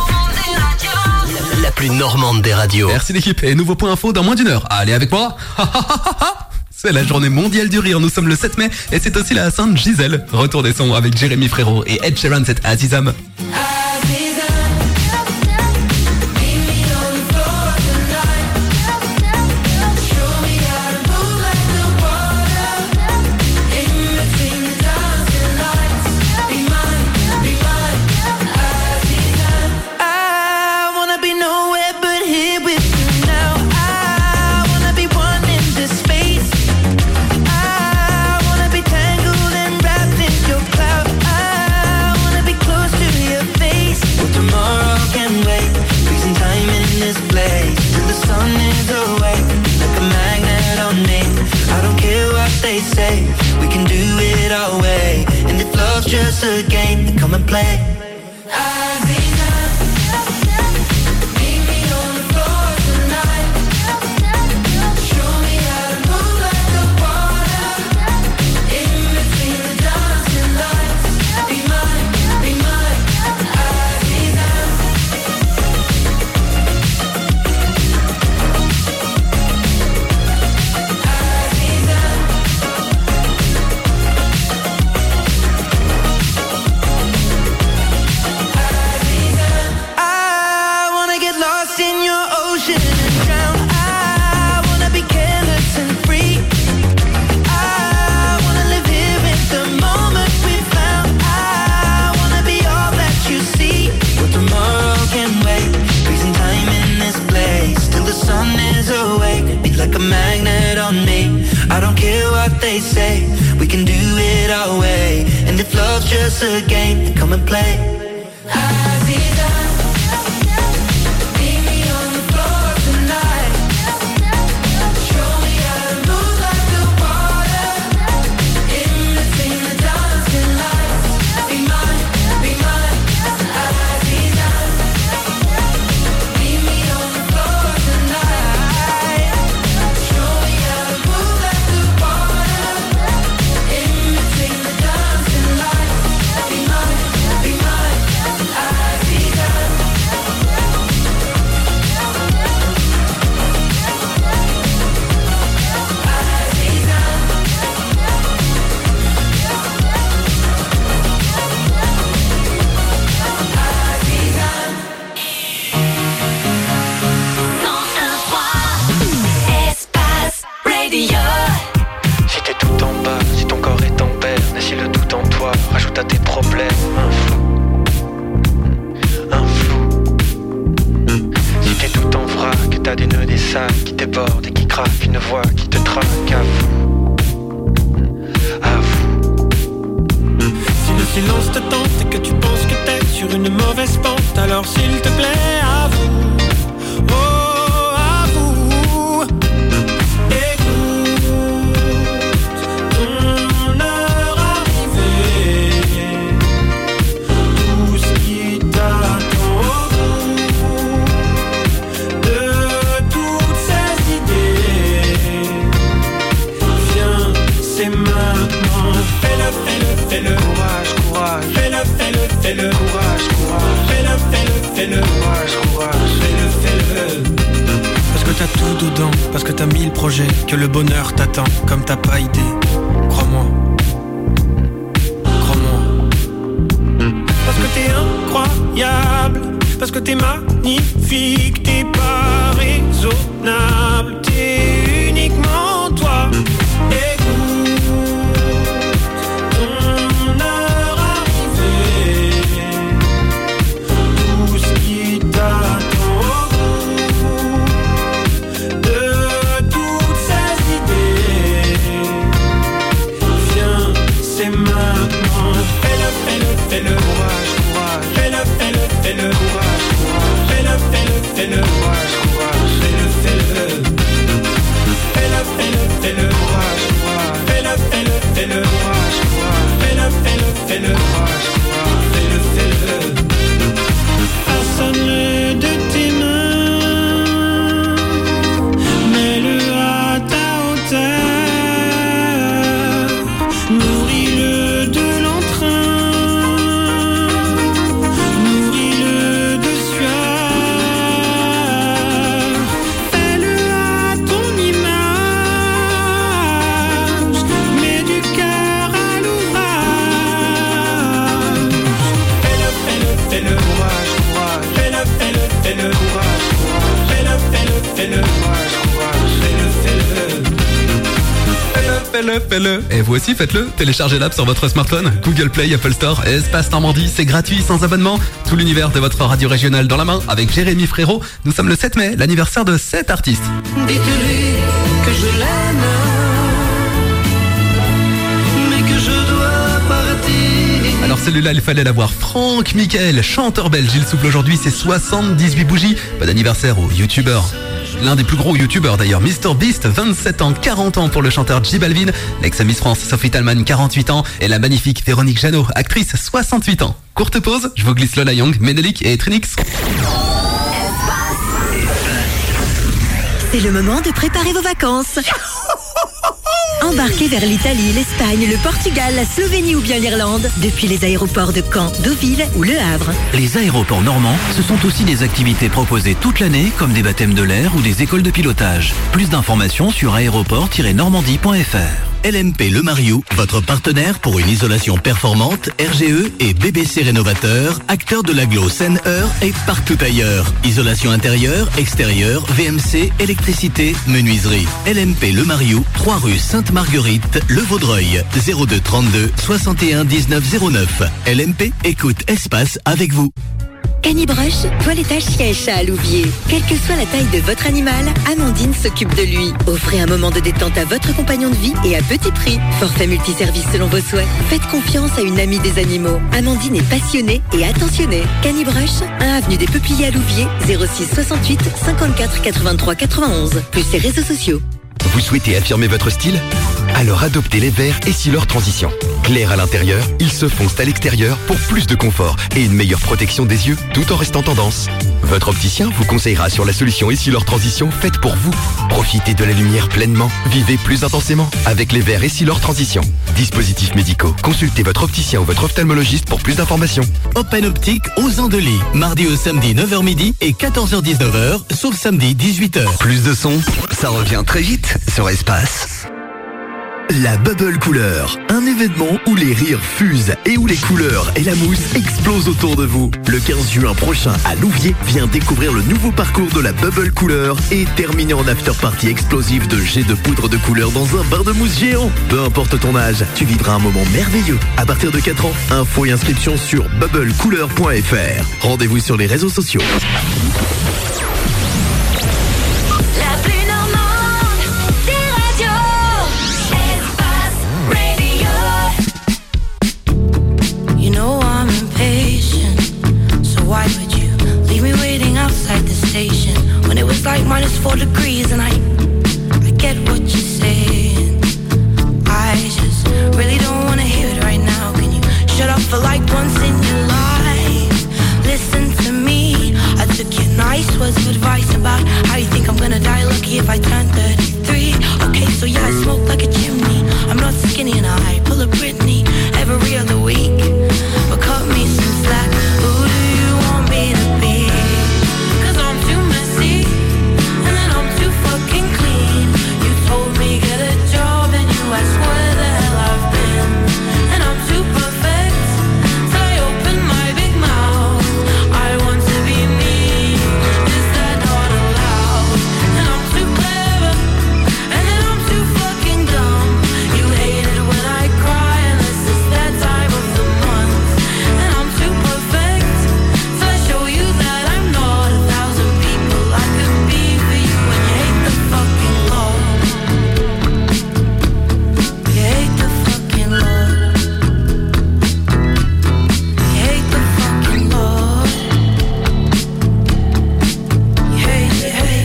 Speaker 4: la plus normande des radios.
Speaker 1: Merci l'équipe et nouveau point info dans moins d'une heure. Allez avec moi. C'est la journée mondiale du rire, nous sommes le sept mai et c'est aussi la Sainte Gisèle. Retour des sons avec Jérémy Frérot et Ed Sheeran, c'est Azizam.
Speaker 5: Say we can do it our way, and if love's just a game, then come and play. They say we can do it our way, and if love's just a game, then come and play. Silence te tente et que tu penses que t'es sur une mauvaise pente,
Speaker 12: alors s'il te plaît, à vous. Oh, à vous. Écoute ton heure arrivée, tout ce qui t'attend au bout de toutes ces idées. Viens, c'est maintenant. Fais-le, fais-le, fais-le. Courage, courage. Fais-le, fais-le, fais-le. Courage, courage. Fais-le, fais-le, fais-le. Courage, courage. Fais-le, fais-le. Parce que t'as tout dedans, parce que t'as mille projets, que le bonheur t'attend comme t'as pas idée. Crois-moi. Crois-moi. Parce que t'es incroyable, parce que t'es magnifique, t'es pas raisonnable, t'es uniquement toi. Écoute ton heure arrivée, tout ce qui t'attend au bout de toutes ces idées. Viens, c'est maintenant. Fais-le, fais-le, fais-le. Courage, courage. Fais-le, fais-le, fais-le. Courage, courage. Fais-le, fais-le, fais-le. Courage, courage. Fais-le, fais-le. Fais-le, fais-le, fais-le. Courage, courage. Fais-le, fais-le, fais-le. Courage, courage. Fais-le, fais-le, fais-le. Courage, courage. Fais-le, fais-le. Façonne-le de tes mains, mets-le à ta hauteur, nourris-le de l'entrain, nourris-le de sueur, fais-le à ton image, mets du cœur à l'ouvrage. Fais-le, fais-le, fais-le. Courage, courage. Fais-le, fais-le, fais-le. Courage, courage. Fais-le, fais-le, fais-le. Courage, courage. Fais-le, fais-le.
Speaker 1: Fais-le, fais-le, fais-le. Et vous aussi faites-le. Téléchargez l'app sur votre smartphone, Google Play, Apple Store, et Espace Normandie, c'est gratuit, sans abonnement. Tout l'univers de votre radio régionale dans la main avec Jérémy Frérot. Nous sommes le sept mai, l'anniversaire de sept artistes.
Speaker 12: Dites-lui que je l'aime, mais que je dois partir.
Speaker 1: Alors celui-là, il fallait l'avoir. Franck Michael, chanteur belge. Il souffle aujourd'hui ses soixante-dix-huit bougies. Bon anniversaire au youtubeur. L'un des plus gros youtubeurs d'ailleurs, Mister Beast, vingt-sept ans, quarante ans pour le chanteur J Balvin, l'ex-Miss France Sophie Talman, quarante-huit ans, et la magnifique Véronique Jeannot, actrice, soixante-huit ans. Courte pause, je vous glisse Lola Young, Menelik et Trinix.
Speaker 7: C'est le moment de préparer vos vacances. Embarquez vers l'Italie, l'Espagne, le Portugal, la Slovénie ou bien l'Irlande, depuis les aéroports de Caen, Deauville ou Le Havre.
Speaker 22: Les aéroports normands, ce sont aussi des activités proposées toute l'année, comme des baptêmes de l'air ou des écoles de pilotage. Plus d'informations sur aéroport tiret normandie point f r.
Speaker 9: L M P Le Mariou, votre partenaire pour une isolation performante, R G E et B B C Rénovateur, acteur de l'agglo Seine-Eure et partout ailleurs. Isolation intérieure, extérieure, V M C, électricité, menuiserie. L M P Le Mariou, trois rue Sainte-Marguerite, Le Vaudreuil, zéro deux trente-deux soixante et un dix-neuf zéro neuf. L M P, écoute espace avec vous.
Speaker 7: Canibrush, toilettage chien et chat à Louviers. Quelle que soit la taille de votre animal, Amandine s'occupe de lui. Offrez un moment de détente à votre compagnon de vie et à petit prix. Forfait multiservice selon vos souhaits. Faites confiance à une amie des animaux. Amandine est passionnée et attentionnée. Canibrush, un avenue des Peupliers à Louviers, zéro six soixante-huit cinquante-quatre quatre-vingt-trois quatre-vingt-onze. Plus ses réseaux sociaux.
Speaker 23: Vous souhaitez affirmer votre style? Alors adoptez les verres Essilor Transition. Clairs à l'intérieur, ils se foncent à l'extérieur pour plus de confort et une meilleure protection des yeux tout en restant tendance. Votre opticien vous conseillera sur la solution Essilor Transition faite pour vous. Profitez de la lumière pleinement, vivez plus intensément avec les verres Essilor Transition. Dispositifs médicaux, consultez votre opticien ou votre ophtalmologiste pour plus d'informations.
Speaker 9: Open Optique aux Andelys, mardi au samedi neuf heures midi et quatorze heures dix-neuf heures, sauf samedi dix-huit heures.
Speaker 4: Plus de son, ça revient très vite sur Espace. La Bubble Couleur, un événement où les rires fusent et où les couleurs et la mousse explosent autour de vous. Le quinze juin prochain à Louviers, viens découvrir le nouveau parcours de la Bubble Couleur et terminer en after party explosif de jets de poudre de couleur dans un bar de mousse géant. Peu importe ton âge, tu vivras un moment merveilleux. À partir de quatre ans, info et inscription sur bubble couleur point f r. Rendez-vous sur les réseaux sociaux.
Speaker 5: Why would you
Speaker 8: feels like minus four degrees, and I, I get what you're saying. I just really don't wanna hear it right now. Can you shut up for like once in your life? Listen to me. I took your nice words of advice about how you think I'm gonna die lucky if I turn thirty-three. Okay, so yeah, I smoke like a chimney. I'm not skinny and I pull a Britney every other week. But cut me some slack. Who do you want me to be? Cause I'm too messy, and then I'm too fucking clean. You told me get a job and you asked where the hell I've been. And I'm too perfect, so I open my big mouth. I want to be me, is that not allowed? And I'm too clever, and then I'm too fucking dumb. You hate it when I cry unless it's that time of the month. And I'm too perfect, so I show you that I'm not a thousand people I could be for you. When you hate the fucking Lord, you hate the fucking Lord, you hate the fucking Lord, you hate, you hate.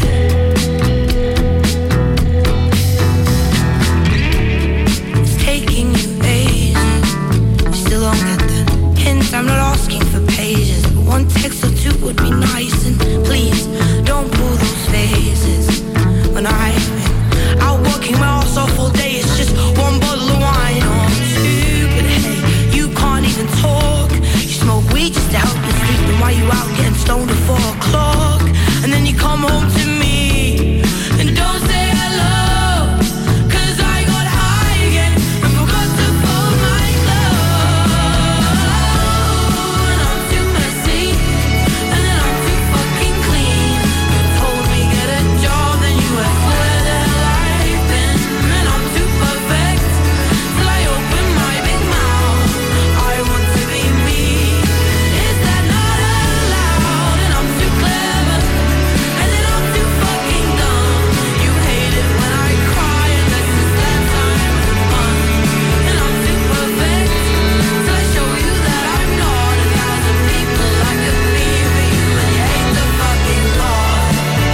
Speaker 8: It's taking you ages, you still don't get the hint. I'm not asking for pages, but one text or two would be nice. And please, don't pull those phases. When I've been out working my ass off all day, it's just one bottle of wine. Oh, I'm stupid, hey, you can't even talk. You smoke weed just to help you sleep, and while you out getting stoned at four o'clock, and then you come home to me and don't say hello. Cause I got high again and forgot to fold my clothes. And I'm too messy, and then I'm too fucking clean. You told me get a job, then you asked where the hell I've been. And I'm too perfect, till I open my big mouth. I want to be me, is that not allowed? And I'm too clever, and then I'm too fucking dumb. You hate it when I cry unless it's that time of the month. And I'm too perfect, till I show you that I'm not a thousand people I could be for you. And you hate the fucking Lord,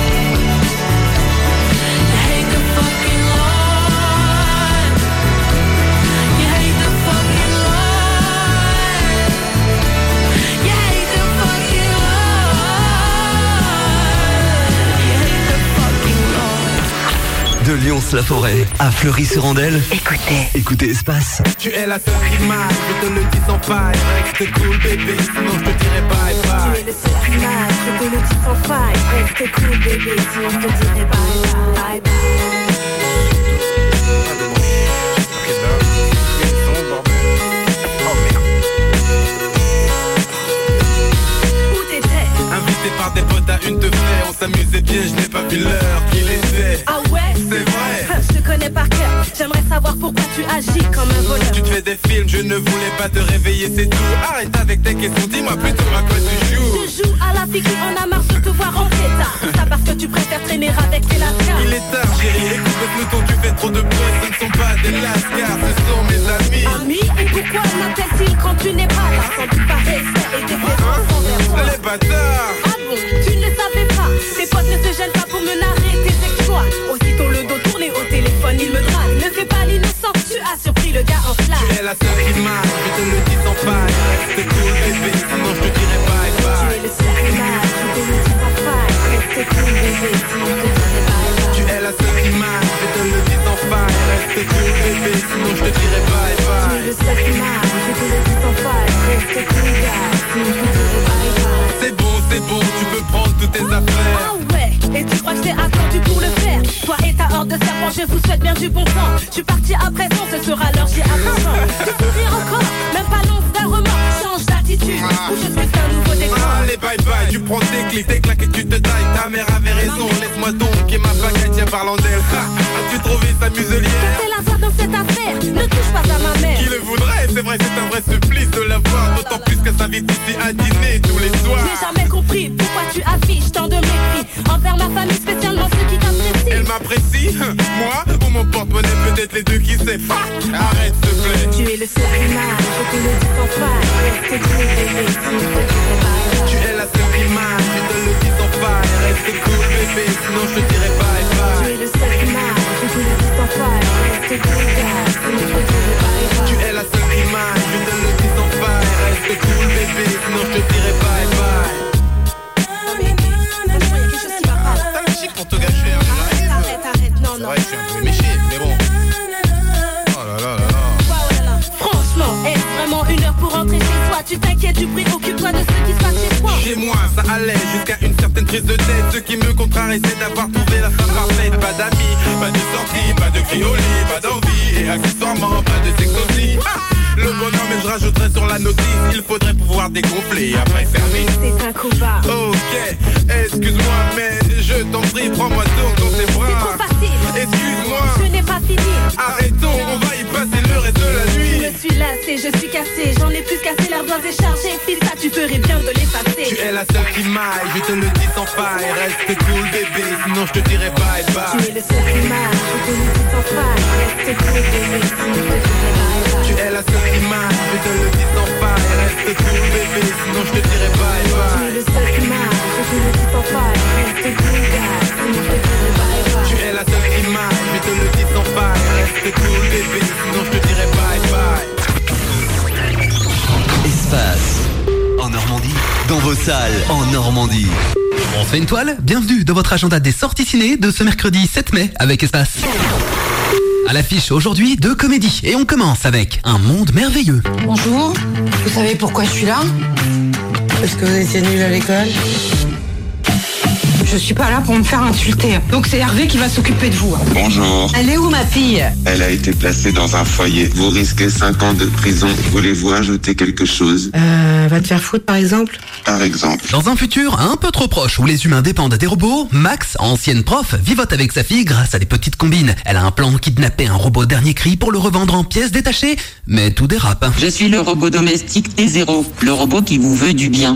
Speaker 8: you hate the fucking Lord, you hate the fucking Lord, you hate the fucking Lord, you hate the fucking Lord.
Speaker 4: De Lyons-la-Forêt à Fleury-sur-Andelle. Écoutez. Écoutez Espace.
Speaker 13: Tu es la seule qui marche, je te le dis sans faille. Reste cool bébé, sinon je te dirai bye bye.
Speaker 8: Tu es le seul qui marche, je te le dis sans faille. Reste cool bébé, sinon je te dirai bye bye bye. Où t'étais?
Speaker 13: Invité par des potes à une te faire, on s'amusait bien, je n'ai pas vu l'heure qu'il était.
Speaker 8: Ah ouais?
Speaker 13: C'est vrai.
Speaker 8: Je te connais par cœur, j'aimerais savoir pourquoi tu agis comme un voleur.
Speaker 13: Tu te fais des films, je ne voulais pas te réveiller, c'est tout. Arrête avec tes questions, dis-moi plutôt à quoi tu joues.
Speaker 8: Je joue à la fille qui en a marre de te voir rentrer tard. Tout ça parce que tu préfères traîner avec tes lascars.
Speaker 13: Il est tard chérie, écoute le peloton, tu fais trop de bruit. Ce ne sont pas des lascars, ce sont mes amis.
Speaker 8: Amis? Et pourquoi m'appelle-t-il quand tu n'es pas là? Sans doute par respect et déférence envers moi.
Speaker 13: Les bâtards.
Speaker 8: Ah bon, tu ne le savais pas. Tes potes ne se gênent pas pour me narrer tes exploits. Aussitôt le dos tourné au téléphone, il me drague. Ne fais pas l'innocent, tu as surpris le gars en flamme.
Speaker 13: Tu es la seule qui marche, je te le dis sans faille. Reste cool bébé, sinon je te dirai bye bye.
Speaker 8: Tu es le seul qui marche, je te le dis sans faille. Reste cool bébé, sinon je te dirai bye bye.
Speaker 13: Tu es la seule qui marche, je te le dis sans faille. Reste cool bébé, sinon je te dirai bye bye.
Speaker 8: Tu es le seul qui marche, je te le dis sans faille. Reste cool gars, sinon je te dirai bye bye.
Speaker 13: C'est bon, c'est bon, tu peux prendre toutes tes affaires.
Speaker 8: Ah ouais, et tu crois que j'ai attendu pour le faire? Toi et ta horde de serpents, je vous souhaite bien du bon temps. Je suis parti à présent, ce sera l'heure, j'ai à présent. Tu sourires encore, même pas l'once d'un remords. Change d'attitude, ou je suis un nouveau décor.
Speaker 13: Allez bye bye, tu prends tes clics, tes claques et tu te tailles. Ta mère avait raison, laisse-moi donc et ma baguette, tiens parlant d'elle. As-tu trouvé sa muselière?
Speaker 8: C'est la voir dans cette affaire, ne touche pas à ma mère.
Speaker 13: Qui le voudrait, c'est vrai, c'est un vrai supplice de la voir. D'autant plus qu'elle s'invite ici à dîner tous les soirs.
Speaker 8: J'ai jamais compris pourquoi tu affiches tant de mépris envers ma famille, spécialement ceux qui t'apprécient.
Speaker 13: Elle m'apprécie, moi ou mon porte-monnaie, peut-être les deux, qui sait. Arrête s'il te plaît.
Speaker 8: Tu es le seul qui marche, je te le dis sans faille. Reste cool bébé, sinon je te dirai bye bye.
Speaker 13: Tu es la seule qui marche, je te le dis sans faille. Reste cool bébé, sinon sinon je te dirai bye bye. T'as le chic pour te gâcher, hein, j'arrive.
Speaker 8: Arrête, arrête, non,
Speaker 13: C'est
Speaker 8: non.
Speaker 13: vrai que je suis un peu méché, mais bon. Oh là là là là.
Speaker 8: Franchement, est-ce vraiment une heure pour rentrer chez toi? Tu t'inquiètes du bruit, occupe-toi de ce qui se passe chez toi.
Speaker 13: Chez moi, ça allait jusqu'à une certaine prise de tête. Ce qui me contrarie, c'est d'avoir trouvé la femme parfaite. Pas d'amis, pas de sortie, pas de cri au lit, pas d'envie. Et accessoirement, pas de sexe aussi. Ah, le bonhomme, mais je rajouterai sur la notice. Il faudrait pouvoir dégonfler après service.
Speaker 8: C'est un combat.
Speaker 13: Ok, excuse-moi, mais je t'en prie, prends-moi tout dans tes bras.
Speaker 8: C'est trop facile.
Speaker 13: Excuse-moi.
Speaker 8: Je n'ai pas fini.
Speaker 13: Arrêtons, on va y passer le reste de la nuit.
Speaker 8: Je me suis lassée, je suis cassée. J'en ai plus cassé, l'ardoise est chargée. File ça, tu ferais bien de l'effacer.
Speaker 13: Tu es la seule qui m'aille, je te le dis sans faille. Reste cool bébé, sinon je te dirai bye bye.
Speaker 8: Tu es le seul qui m'aille, je te le dis sans faille. Reste cool bébé, sinon je te dirai bye bye.
Speaker 13: Tu es la seule qui m'aille, je te le dis sans faille. Reste cool bébé, sinon je te dirai bye bye.
Speaker 8: Tu es le seul qui m'aille, je te le dis sans faille. Reste cool bébé, sinon je te dirai bye bye.
Speaker 13: Tu es la seule qui m'aille, je te le dis sans faille. Reste cool bébé, sinon je te dirai bye bye.
Speaker 4: Espace. En Normandie. Dans vos salles. En Normandie.
Speaker 1: On se fait une toile? Bienvenue dans votre agenda des sorties ciné de ce mercredi sept mai avec Espace. À l'affiche aujourd'hui, deux comédies. Et on commence avec Un monde merveilleux.
Speaker 11: Bonjour, vous savez pourquoi je suis là? Parce que vous étiez nuls à l'école. Je suis pas là pour me faire insulter. Donc c'est Hervé qui va s'occuper de vous.
Speaker 15: Bonjour.
Speaker 11: Elle est où ma fille?
Speaker 15: Elle a été placée dans un foyer. Vous risquez cinq ans de prison. Voulez-vous ajouter quelque chose?
Speaker 11: Euh, va te faire foutre par exemple?
Speaker 15: Par exemple.
Speaker 1: Dans un futur un peu trop proche où les humains dépendent des robots, Max, ancienne prof, vivote avec sa fille grâce à des petites combines. Elle a un plan de kidnapper un robot dernier cri pour le revendre en pièces détachées, mais tout dérape.
Speaker 14: Je suis le robot domestique T zéro, le robot qui vous veut du bien.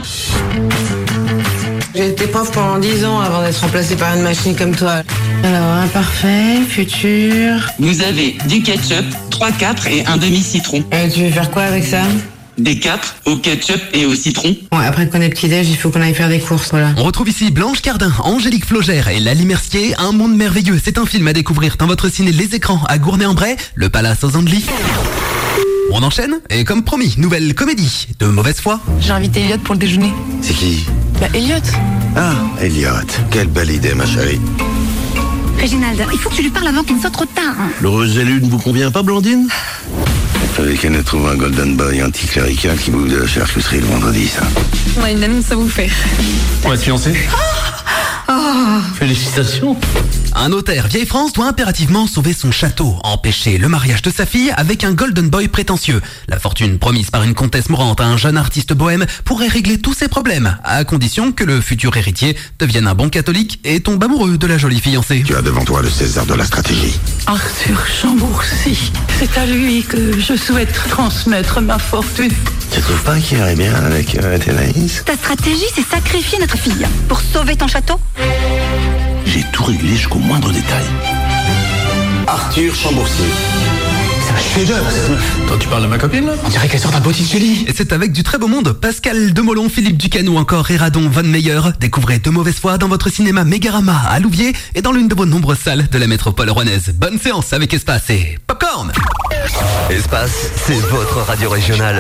Speaker 11: J'ai été prof pendant dix ans avant d'être remplacée par une machine comme toi. Alors, imparfait, futur...
Speaker 14: Vous avez du ketchup, trois quatre et un demi-citron.
Speaker 11: Et tu veux faire quoi avec ça?
Speaker 14: Des quatre au ketchup et au citron.
Speaker 11: Ouais, après qu'on ait petit-déj, il faut qu'on aille faire des courses, voilà.
Speaker 1: On retrouve ici Blanche Cardin, Angélique Flogère et Lali Mercier, Un monde merveilleux. C'est un film à découvrir dans votre ciné Les Écrans à Gournay-en-Bray, le Palace aux Andelys. On enchaîne, et comme promis, nouvelle comédie de mauvaise foi.
Speaker 2: J'ai invité Elliot pour le déjeuner.
Speaker 16: C'est qui?
Speaker 2: Bah, Elliot.
Speaker 16: Ah, Elliot. Quelle belle idée, ma chérie.
Speaker 6: Réginald, il faut que tu lui parles avant qu'il ne soit trop tard.
Speaker 16: Le Roselu ne vous convient pas, Blandine? Avec qu'elle ne trouve un Golden Boy anticlérical qui bouffe de la charcuterie le vendredi, ça.
Speaker 2: On a une annonce à vous faire.
Speaker 18: On va se fiancer.
Speaker 2: Oh.
Speaker 18: Félicitations.
Speaker 1: Un notaire vieille France doit impérativement sauver son château, empêcher le mariage de sa fille avec un golden boy prétentieux. La fortune promise par une comtesse mourante à un jeune artiste bohème pourrait régler tous ses problèmes, à condition que le futur héritier devienne un bon catholique et tombe amoureux de la jolie fiancée.
Speaker 16: Tu as devant toi le César de la stratégie.
Speaker 17: Arthur Chambourcy, c'est à lui que je souhaite transmettre ma fortune.
Speaker 16: Tu trouves pas qu'il irait bien avec euh, Thénaïs?
Speaker 6: Ta stratégie, c'est sacrifier notre fille pour sauver ton château?
Speaker 16: J'ai tout réglé jusqu'au moindre détail. Arthur Chambourcy.
Speaker 18: C'est un chef-d'œuvre, cette meuf. Toi, tu parles de ma copine, là? On dirait qu'elle sort d'un bottice lit.
Speaker 1: Et c'est avec du très beau monde. Pascal Demolon, Philippe Ducano ou encore Eradon Von Meyer. Découvrez De mauvaise foi dans votre cinéma Mégarama à Louviers et dans l'une de vos nombreuses salles de la métropole rouennaise. Bonne séance avec Espace et Popcorn.
Speaker 4: Espace, c'est votre radio régionale.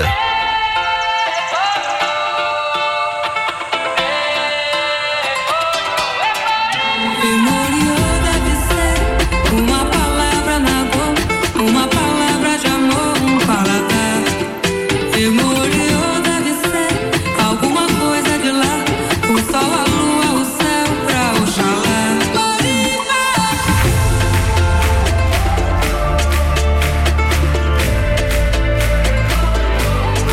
Speaker 5: Uma palavra na boca, uma palavra de amor, um paladar. Memoriou deve ser alguma coisa de lá. O sol, a lua, o céu pra Oxalá. Marina.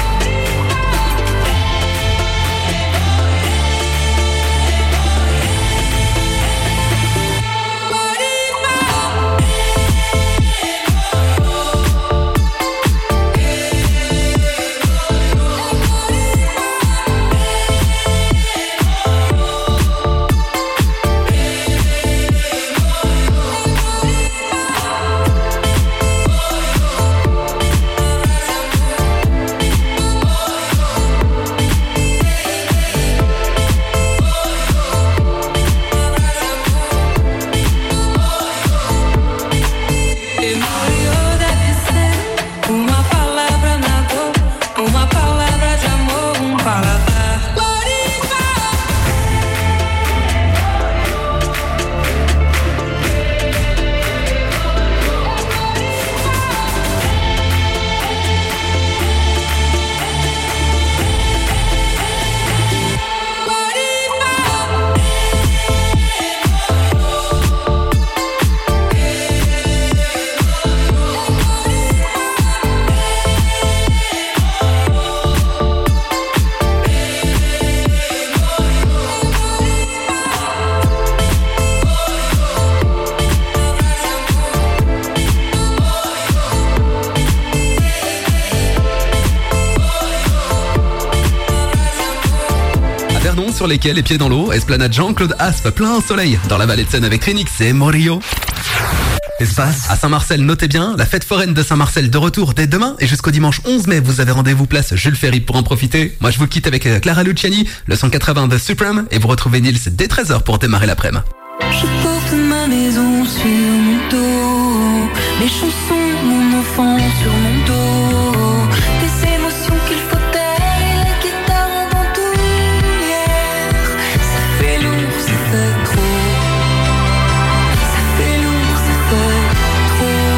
Speaker 1: Vernon sur les quais, les pieds dans l'eau, esplanade Jean-Claude Aspe, plein soleil. Dans la vallée de Seine avec Renix et Morio. Espace. À Saint-Marcel, notez bien, la fête foraine de Saint-Marcel de retour dès demain et jusqu'au dimanche onze mai, vous avez rendez-vous place Jules Ferry pour en profiter. Moi je vous quitte avec Clara Luciani, le cent quatre-vingts de Supreme et vous retrouvez Nils dès treize heures pour démarrer l'après-midi.
Speaker 8: Je porte ma maison sur mon dos, mes chansons, mon enfant sur mon dos, des émotions qu'il faut taire et la guitare en bandoulière. Ça fait lourd, ça fait trop. Ça fait lourd, ça fait trop.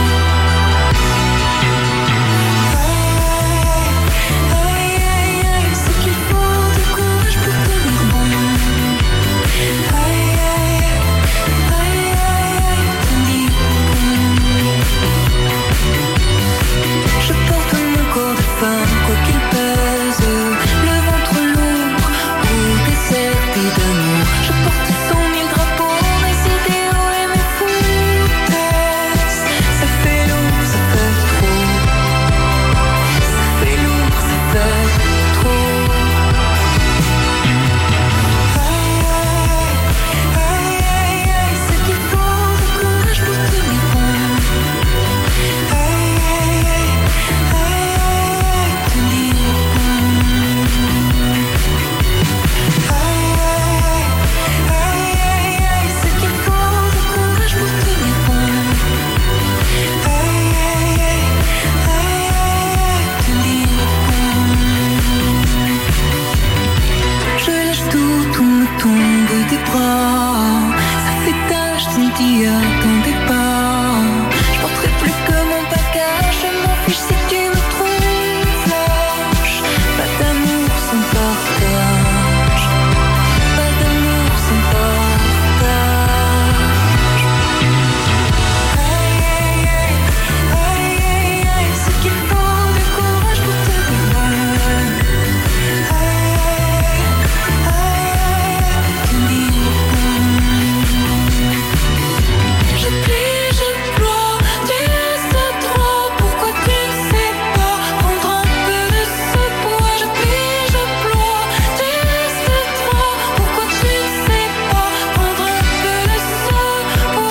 Speaker 8: Aïe, aïe, aïe, c'est qu'il faut du courage pour tenir bon. Aïe, aïe, aïe, aïe, tenir bon. Je porte mon corps de femme, quoi qu'il pèse, le ventre lourd ou desservi d'amour. Je porte cent mille drapeaux, mes idéaux et mes foutaises. Ça fait lourd, ça fait trop. Ça fait lourd, ça fait trop. Aïe, aïe, aïe, aïe, c'est qu'il faut du courage pour tenir bon. Aïe, aïe, aïe, aïe, tenir bon. Aïe, aïe, aïe, c'est qu'il faut du courage pour tenir bon. Aïe, aïe, aïe, tenir bon. Je lâche tout, tout me tombe des bras. Ça fait tâche, tu ne t'y attendais pas. Je porterai plus que mon bagage. Je m'en fiche si tu me trouves lâche. Pas d'amour sans partage. Pas d'amour sans partage. Aïe, aïe, aïe, aïe, aïe, aïe, c'est qu'il faut du courage pour tenir bon. Aïe, aïe, aïe, tenir bon. Je plie, je ploie, tu sais trop. Pourquoi tu ne sais pas prendre un peu de ce poids? Je plie, je ploie, tu sais trop. Pourquoi tu ne sais pas prendre un peu de ce poids?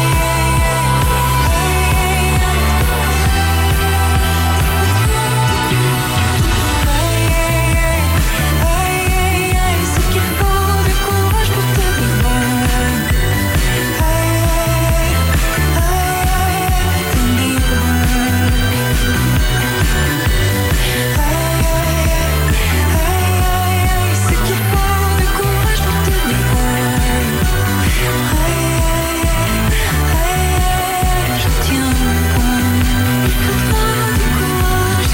Speaker 8: Aïe, aïe, aïe, c'est qu'il faut du courage pour tenir bon. Aïe, aïe, tenir bon. Aïe, aïe, c'est qu'il faut du courage pour tenir bon. Aïe, aïe, je tiens bon. Il faudra du courage,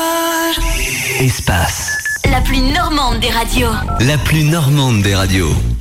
Speaker 8: du courage.
Speaker 4: Espace.
Speaker 10: La plus normande des radios.
Speaker 4: La plus normande des radios.